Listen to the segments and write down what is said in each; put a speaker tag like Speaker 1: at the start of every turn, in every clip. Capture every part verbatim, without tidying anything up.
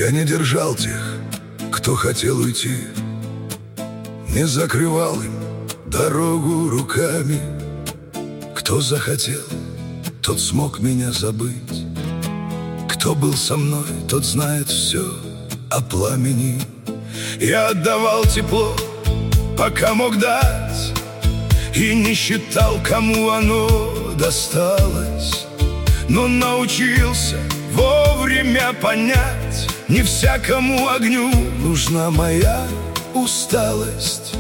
Speaker 1: Я не держал тех, кто хотел уйти, не закрывал им дорогу руками. Кто захотел, тот смог меня забыть. Кто был со мной, тот знает все о пламени. Я отдавал тепло, пока мог дать, и не считал, кому оно досталось. Но научился вовремя понять: не всякому огню нужна моя усталость.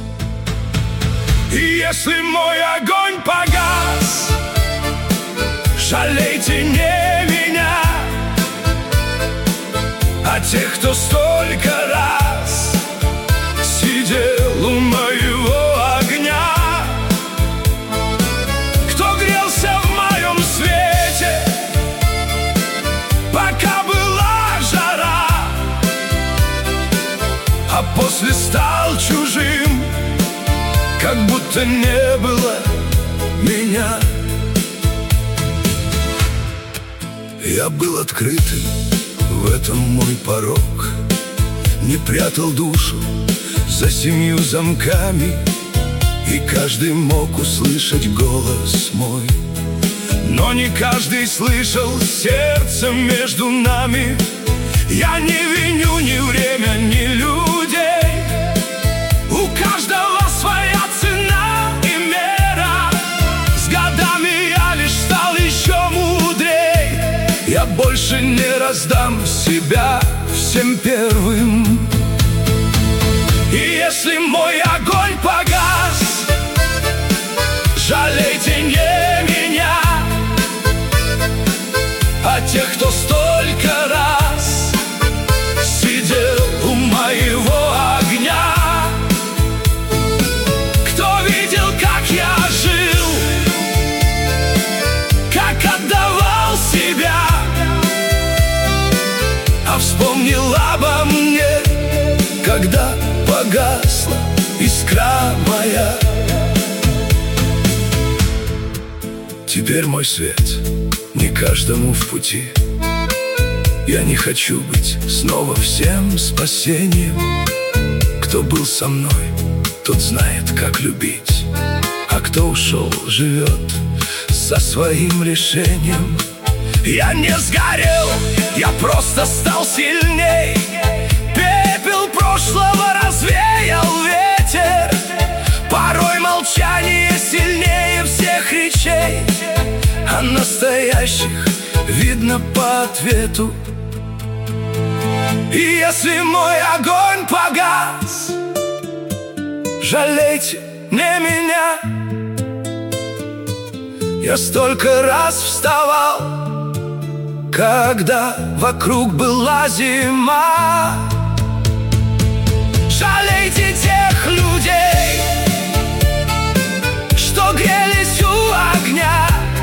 Speaker 1: И если мой огонь погас, жалейте не меня, а тех, кто столько раз сидел у моего огня, кто грелся в моем свете, пока была жара, а после стал чужим, как будто не было меня. Я был открытым, в этом мой порог. Не прятал душу за семью замками, и каждый мог услышать голос мой. Но не каждый слышал сердце между нами. Я не виню ни время, ни людей. У каждого своя цена и мера. С годами я лишь стал еще мудрей. Я больше не раздам себя всем первым. И если мой огонь погас, жалейте не меня, а тех, кто столько раз сидел у моего огня. Кто видел, как я жил, как отдавал себя, а вспомнил обо мне, когда погасла искра моя. Теперь мой свет не каждому в пути. Я не хочу быть снова всем спасением. Кто был со мной, тот знает, как любить, а кто ушел, живет со своим решением. Я не сгорел, я просто стал сильней. Пепел прошлого развеял ветер. Порой молчание сильнее всех речей, а настоящих видно по ответу. И если мой огонь погас, жалейте не меня. Я столько раз вставал, когда вокруг была зима. Жалейте тех людей, что грелись у огня,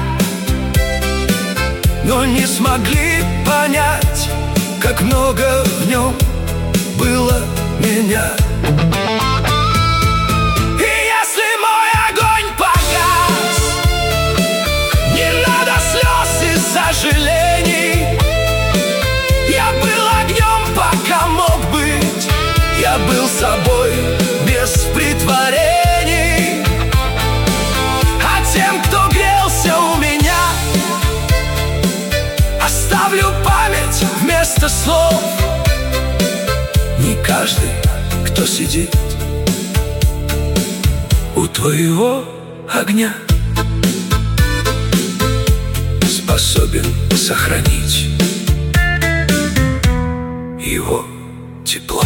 Speaker 1: но не смогли понять, как много в нем было меня. И если мой огонь погас, не надо слез и сожалений. Я был огнем, пока мог быть. Я был собой без притворений. А тем, кто грелся у меня, оставлю память вместо слов. Не каждый, кто сидит у твоего огня, способен сохранить его тепло.